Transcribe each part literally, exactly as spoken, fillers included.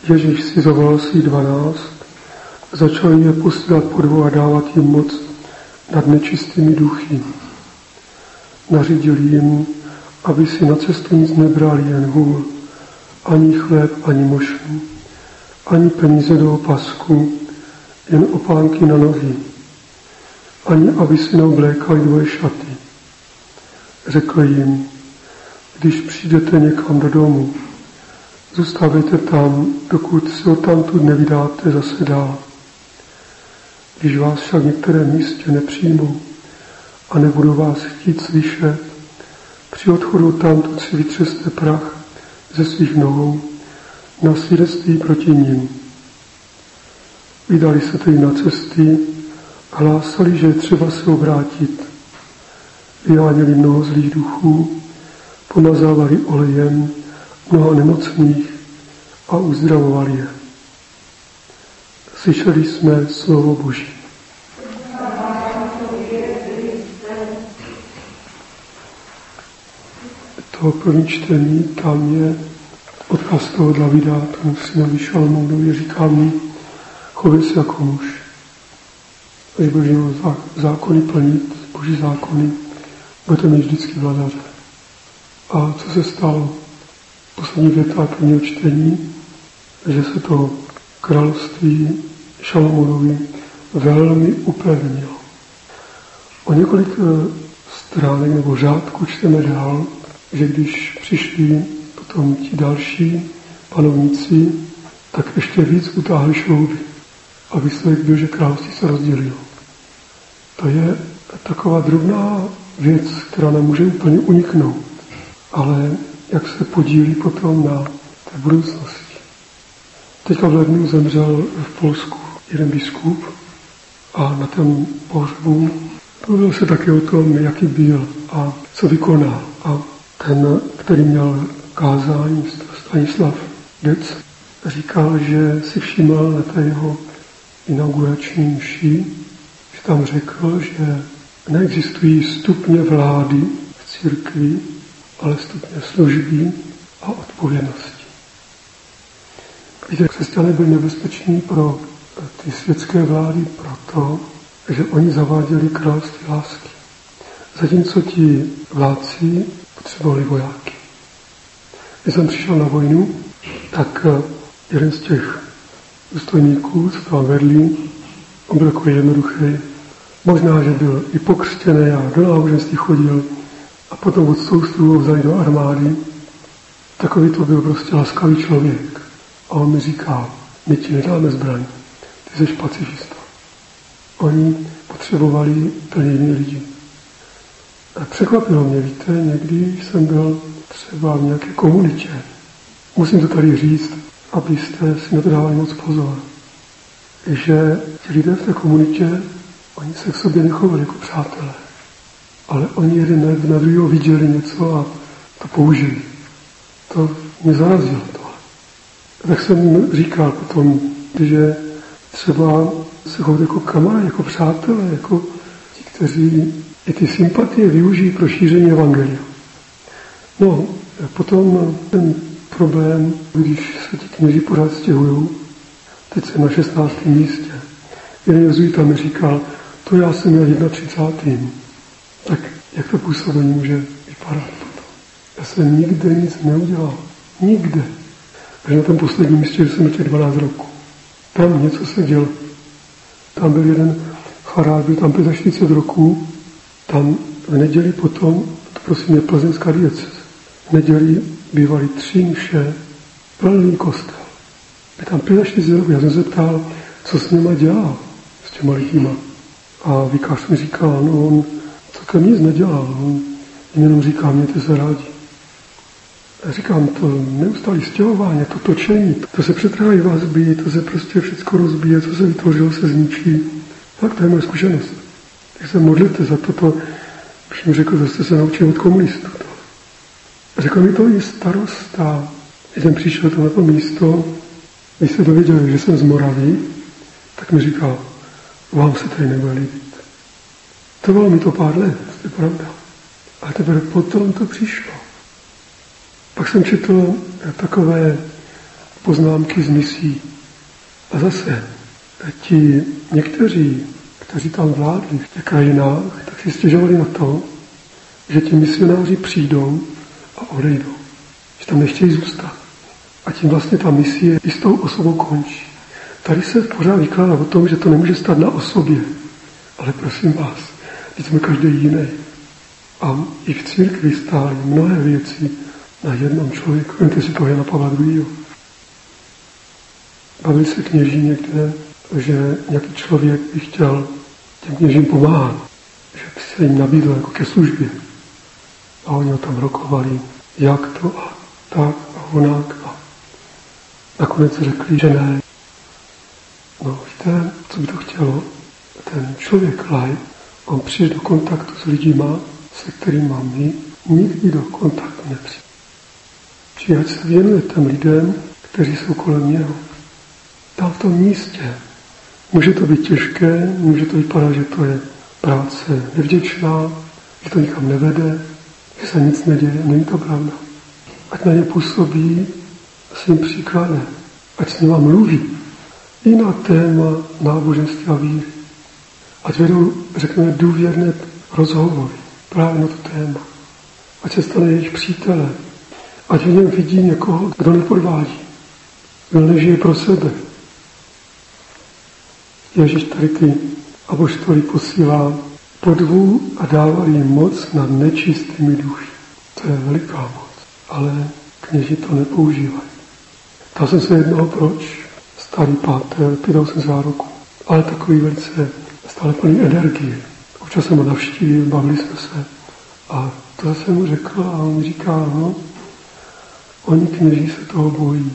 Ježíš si zavolal si dvanáct, začal je posílat po dvou a dávat jim moc nad nečistými duchy. Nařídil jim, aby si na cestu nic nebrali, jen hůl, ani chléb, ani mošnu, ani peníze do opasku, jen opánky na nohy, ani aby si neoblékali dvoje šaty. Řekl jim, když přijdete někam do domu, zůstávejte tam, dokud se odtamtud nevydáte zase dál. Když vás však v některém místě nepřijmou a nebudou vás chtít slyšet, při odchodu tamtud si vytřeste prach ze svých nohou na svědectví proti nim. Vydali se tedy na cesty a hlásali, že je třeba se obrátit. Vyháněli mnoho zlých duchů, pomazávali olejem mnoha nemocných a uzdravovali je. Slyšeli jsme slovo Boží. To první čtení, tam je odkaz toho Davida, tomu synovi Šalomounovi, říká mi, chovej se jako muž. Až budeš zákony plnit, Boží zákony, budete mít vždycky vladaře. A co se stalo? Poslední věta prvního čtení, že se to království Šalomounovi velmi upevnilo. O několik stránek nebo řádků čteme dál, že když přišli potom ti další panovníci, tak ještě víc utáhli šrouby. A výsledek byl, že království se rozdělilo. To je taková drobná věc, která nám může úplně uniknout. Ale jak se podílí potom na té budoucnosti. Teďka v lednu zemřel v Polsku jeden biskup a na tom pohřbu mluvil se také o tom, jaký byl a co vykonal. A ten, který měl kázání, Stanislav Dec, říkal, že si všiml na té jeho inaugurační mši, že tam řekl, že neexistují stupně vlády v církvi, ale stupně služby a odpovědnosti. Víte, křesťané byli nebezpeční pro ty světské vlády proto, že oni zaváděli království lásky. Zatímco ti vládci potřebovali vojáky. Když jsem přišel na vojnu, tak jeden z těch důstojníků, co tam vedli, on byl takový jednoduchý. Možná, že byl i pokřtěný a do náboženství chodil a potom od soustupu vzali do armády. Takový to byl prostě laskavý člověk. A on mi říká, my ti nedáme zbraň, ty jsi pacifista. Oni potřebovali úplně jiný lidi. A překvapilo mě, víte, někdy jsem byl třeba v nějaké komunitě. Musím to tady říct, abyste si na to dávali moc pozor. Že ti lidé v té komunitě, oni se k sobě nechovali jako přátelé. Ale oni jeden na druhého viděli něco a to použili. To mě zarazilo tohle. Tak jsem říkal potom, že třeba se chodí jako kamarádi, jako přátelé, jako ti, kteří i ty sympatie využijí pro šíření evangelia. No, potom ten problém, když se ti kněží pořád stěhují, teď jsem na šestnáctém místě. Jeden jezuita mi říkal, to já jsem měl třicátým prvním Tak jak to působení může vypadat potom? Já jsem nikde nic neudělal. Nikde. Takže na tom posledním místě jsem měl dvanáct roků. Tam něco se dělo. Tam byl jeden farář, byl tam čtyřicet pět roků, tam v neděli potom, to prosím je plzeňská diecéze, v neděli bývaly tři mše, plný kostel. Byl tam čtyřicet pět roků, já jsem se ptal, co s nima dělal, s těma lidíma. A vikář mi říká, no on celkem nic nedělal, on jenom říká, mějte se rádi. A říkám, to neustálé stěhování, to točení, to se přetrhají vazby, to se prostě všechno rozbíje, co se vytvořilo, se zničí. Tak to je moje zkušenost. Tak se modlete za toto, když mi řekl, že jste se naučili od komunistů. A řekl mi to i starosta. Když jsem přišel to na to místo, když se dověděli, že jsem z Moravy, tak mi říkal, vám se tady nebude líbit. Trvalo mi to pár let, to je pravda. Ale teprve potom to přišlo. Pak jsem četl takové poznámky z misí. A zase ti někteří, kteří tam vládli v těch krajinách, tak si stěžovali na to, že ti misionáři přijdou a odejdou. Že tam nechtějí zůstat. A tím vlastně ta misie i s tou osobou končí. Tady se pořád vykládá o tom, že to nemůže stát na osobě. Ale prosím vás, teď jsme každý jiný. A i v církvi stály mnohé věci na jednom člověku. Vemte si toho Jana Pavla druhého. Bavili se kněží někde, že nějaký člověk by chtěl těm kněžím pomáhat. Že by se jim nabídl jako ke službě. A oni ho tam rokovali, jak to a tak a onak. A nakonec řekli, že ne. No víte, co by to chtělo? Ten člověk laj, on přijde do kontaktu s lidima, se kterými my nikdy do kontaktu nepřijde. Či ať se věnuje těm lidem, kteří jsou kolem něho. Tam v tom místě. Může to být těžké, může to vypadat, že to je práce nevděčná, že to nikam nevede, že se nic neděje, není to pravda. Ať na ně působí svým příkladem, ať s nima mluví i na téma náboženství a víry. Ať vedou, řekněme, důvěrné rozhovory právě na to téma. Ať se stane jejich přítelem. Ať v něm vidí někoho, kdo nepodvádí, kdo nežije pro sebe. Ježíš tady ty apoštoly posílá podvůl a dával jim moc nad nečistými duši. To je veliká moc, ale kněži to nepoužívají. Ptal jsem se jednoho proč, starý páter, pýtal jsem záruku, ale takový velice stále plný energie. Občas jsem ho navštívil, bavili jsme se a to jsem mu řekl a on mi říká, no, oni kněží se toho bojí.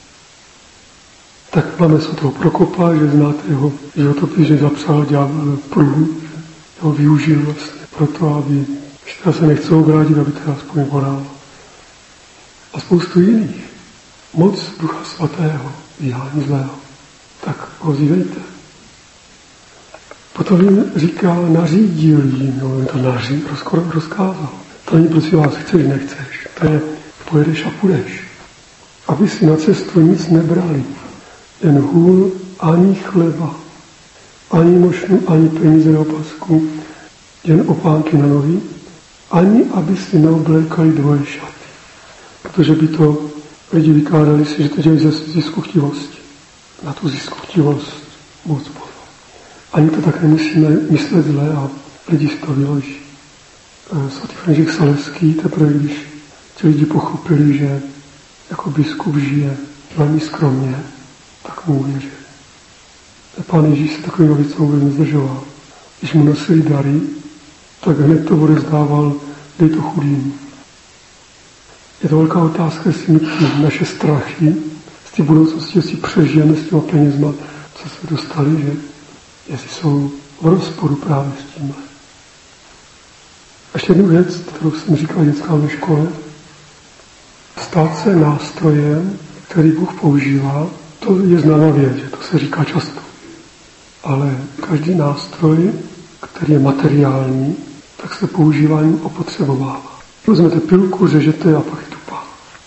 Tak máme se toho Prokopa, že znáte jeho životopis, že zapsal ďábel pruhu, že ho využil vlastně proto, aby, že se nechce obrátit, aby teda aspoň voral. A spoustu jiných. Moc Ducha Svatého, vyhání zlého. Tak ho vzívejte. Potom jim říká, nařídil jim, no to nařídil, rozkázal. To není, prosím vás, chceš, nechceš. To je, pojedeš a půjdeš. Aby si na cestu nic nebrali. Jen hůl, ani chleba, ani mošnu, ani peníze do opasku, jen opánky na nohy, ani aby si neoblékali dvoje šaty. Protože by to lidi vykládali si, že to dělají ze ziskuchtivosti. Na tu ziskuchtivost moc pozor. Ani to tak nemusíme myslet zle a lidi si to vyloží. Svatý František Saleský, teprve když ti lidi pochopili, že jako biskup žije velmi skromně, tak mu uvěřili. Pán Ježíš se takovým věcem vůbec nezdržoval. Když mu nosili dary, tak hned to odezdával, dej to chudým. Je to velká otázka, jestli my naše strachy z té budoucnosti, jestli přežijeme s těma penězma, co se dostali, že jestli jsou v rozporu právě s tímhle. Ještě jednu věc, kterou jsem říkal dětskám ve škole. Stát se nástrojem, který Bůh používá, to je známá věc, že to se říká často. Ale každý nástroj, který je materiální, tak se používáním opotřebovává. Vezmete pilku, řežete a pak je tupá.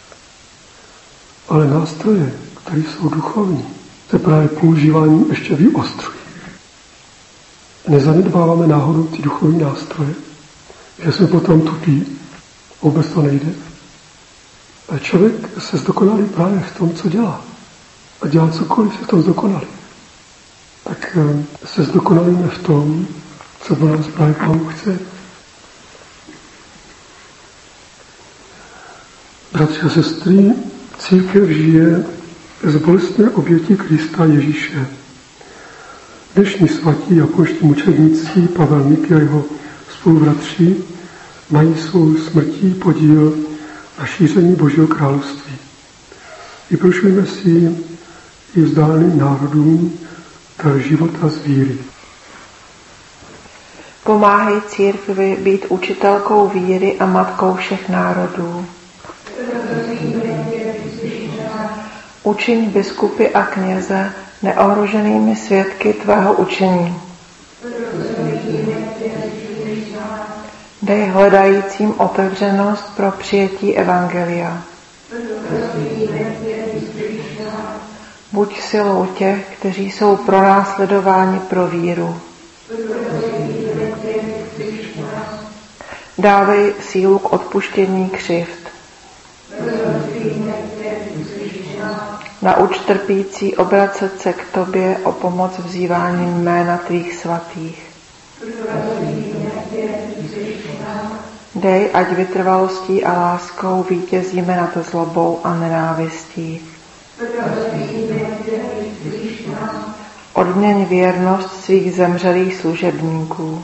Ale nástroje, které jsou duchovní, se právě používáním ještě vyostřují. Nezanedbáváme náhodou ty duchovní nástroje, že jsme potom tupí, vůbec to nejde. A člověk se zdokonalí právě v tom, co dělá. A dělá cokoliv, se v tom zdokonalí. Tak se zdokonalíme v tom, co po nás právě Pán chce. Bratři a sestry, církev žije z bolestné oběti Krista Ježíše. Dnešní svatí apoštolští mučedníci Pavel Mik a jeho spolubratři mají svou smrtí podíl na šíření Božího království. Vyprošujeme si i vzdáleným národům dar života z víry. Pomáhej církvi být učitelkou víry a matkou všech národů. Učiň biskupy a kněze neohroženými svědky tvého učení. Dej hledajícím otevřenost pro přijetí evangelia. Buď silou těch, kteří jsou pronásledováni pro víru. Dávej sílu k odpuštění křivd. Nauč trpící obracet se k tobě o pomoc vzýváním jména tvých svatých. Dej, ať vytrvalostí a láskou vítězíme nad zlobou a nenávistí. Odměň věrnost svých zemřelých služebníků.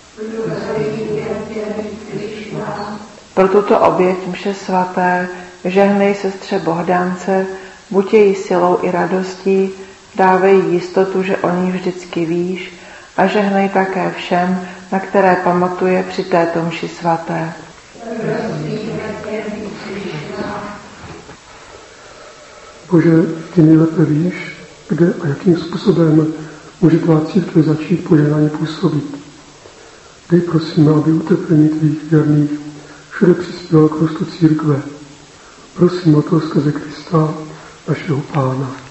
Pro tuto oběť mše svaté žehnej sestře Bohdánce, buď její silou i radostí, dávej jistotu, že o ní vždycky víš, a žehnej také všem, na které pamatuje při této mši svaté. Bože, ty nejlépe víš, kde a jakým způsobem může tvá církev začít požehnaně působit. Dej prosím, aby utrpení tvých věrných všude přispělo k růstu církve. Prosím o to skrze Krista, našeho Pána.